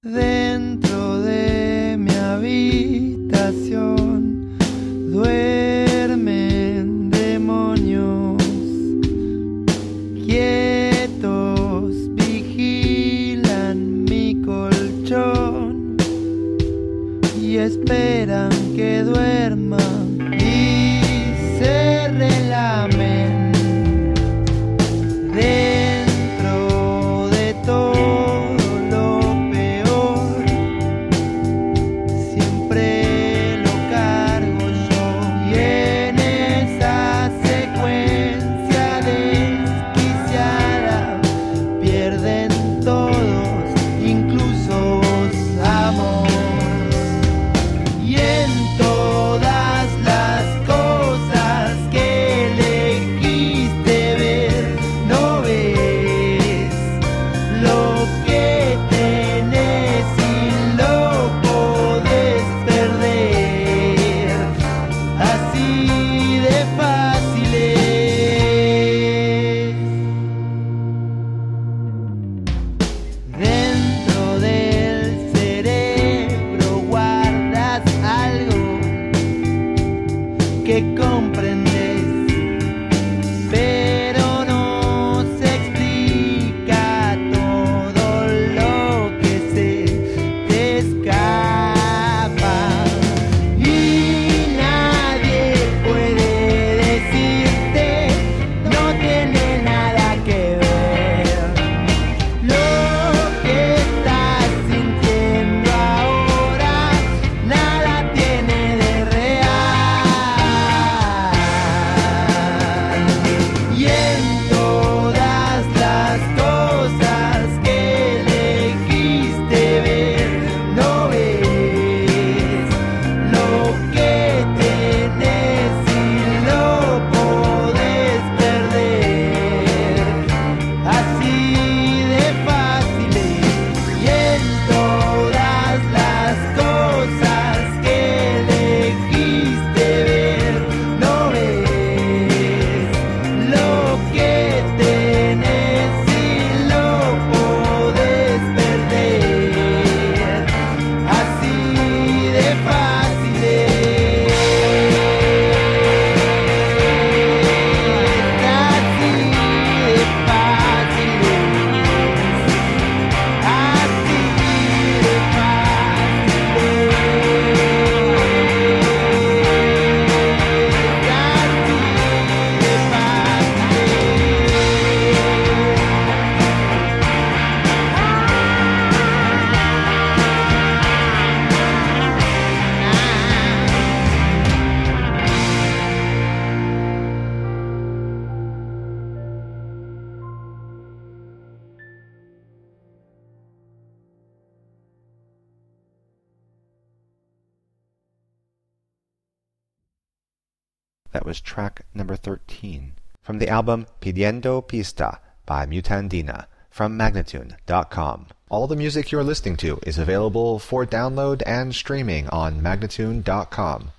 Dentro de mi habitación duermen demonios quietos, vigilan mi colchón y esperan que duerma y se relamen dentro de todo lo peor. Siempre lo cargo yo y en esa secuencia desquiciada pierden todos, incluso vos, amor. Y en todas las cosas que elegiste ver, no ves lo que tenés y lo podés perder. Así de fácil es. Dentro del cerebro guardas algo que comprendes, pero no se explica todo lo que se te escapa. Y nadie puede decirte, no tiene nada que ver. Lo que estás sintiendo ahora, nada tiene de real. Y en todas las cosas que elegiste ver, no ves lo que tenés y lo podés perder. Así de fácil es. Y en todas las cosas que elegiste ver, no ves lo que tenés y lo podés perder. Así de fácil es. Así de fácil es. Así de That was track number 13 from the album Pidiendo Pista by Mutandina from Magnatune.com. All the music you're listening to is available for download and streaming on Magnatune.com.